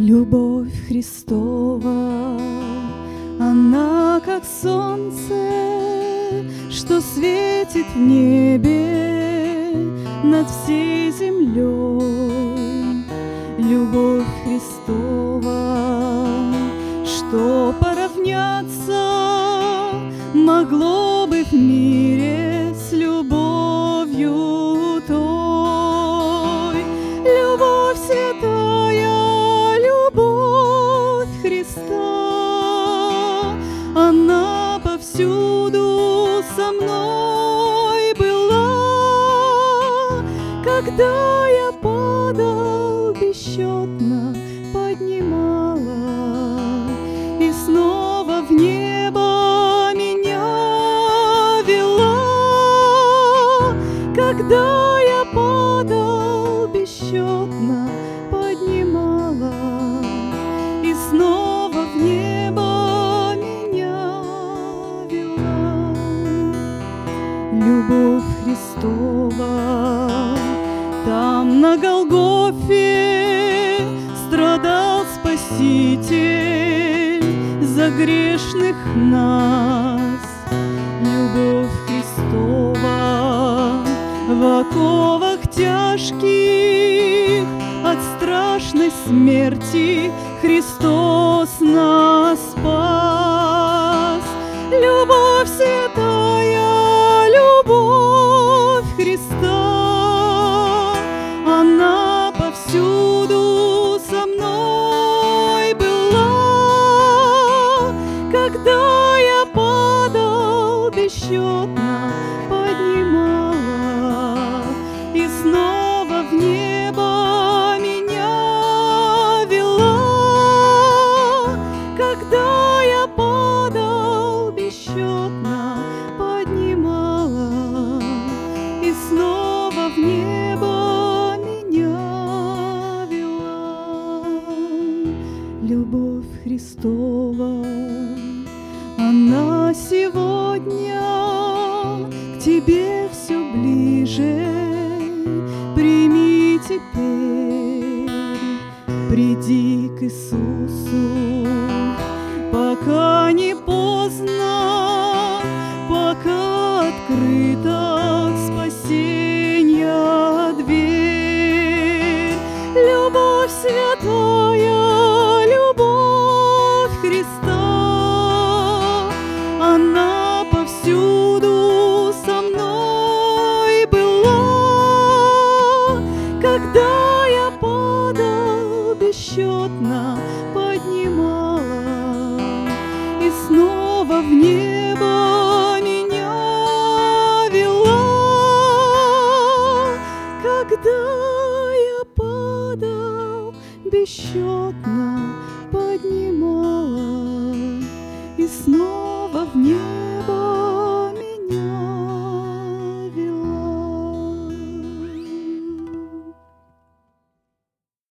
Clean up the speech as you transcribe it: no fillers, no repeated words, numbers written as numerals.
Любовь Христова, она как солнце, что светит в небе над всей землей. Любовь Христова, что поравняться могло бы в мире с любовью той. Любовь святая, любовь Христа, она повсюду со мной была. Когда я падал, бесчетно поднимала, и снова в небо меня вела. Когда я падал, бесчетно поднимала, и снова в небо меня вела. Любовь Христова, там на Голгофе страдал Спаситель за грешных нас. Любовь Христова в оковах тяжких от страшной смерти Христос нас спас. Любовь святая, любовь Христа, она повсюду со мной была. Когда я падал, бесчетно поднимала, и снова в небо меня вела. Когда я падал, бесчетно поднимала, и снова в небо меня вела. Любовь Христова, она сегодня к тебе все ближе. Прими теперь, приди к Иисусу, пока не поздно, пока открыта спасения дверь. Любовь святая, любовь Христа, она повсюду со мной была. Когда я падал, бесчетно поднимала, и снова в небо меня вела. Когда я падал, бесчетно поднимала, и снова в небо